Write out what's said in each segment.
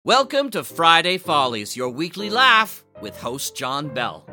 Welcome to Friday Follies, your weekly laugh with host John Bell.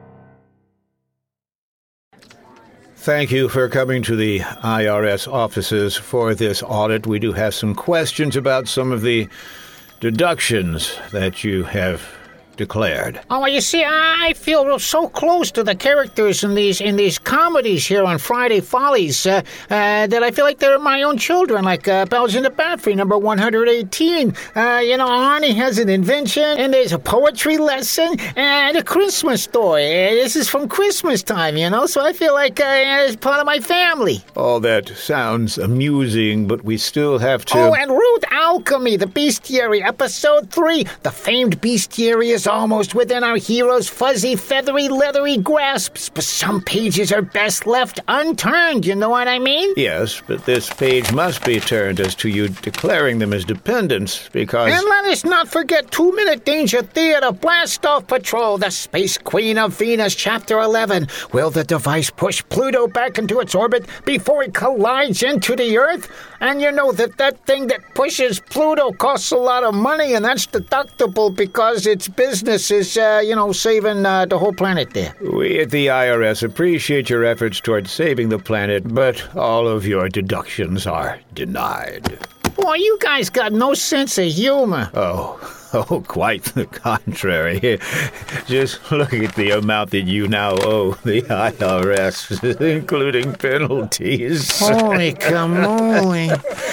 Thank you for coming to the IRS offices for this audit. We do have some questions about some of the deductions that you have declared. Oh, well, you see, I feel so close to the characters in these comedies here on Friday Follies that I feel like they're my own children, like Bells in the Battery, number 118. Arnie has an invention, and there's a poetry lesson, and a Christmas story. This is from Christmas time, so I feel like it's part of my family. All that sounds amusing, but we still have to... Oh, and Rude Alchemy, the Bestiary, episode 3. The famed Bestiary is almost within our hero's fuzzy, feathery, leathery grasps, but some pages are best left unturned, you know what I mean? Yes, but this page must be turned as to you declaring them as dependents, because... And let us not forget 2-Minute Danger Theater, Blast-Off Patrol, the Space Queen of Venus, Chapter 11. Will the device push Pluto back into its orbit before it collides into the Earth? And you know that thing that pushes Pluto costs a lot of money, and that's deductible because its business is, saving the whole planet there. We at the IRS appreciate your efforts toward saving the planet, but all of your deductions are denied. Boy, you guys got no sense of humor. Oh, quite the contrary. Just look at the amount that you now owe the IRS, including penalties. Holy camole.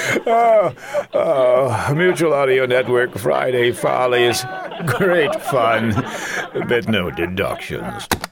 Mutual Audio Network, Friday Follies. Great fun, but no deductions.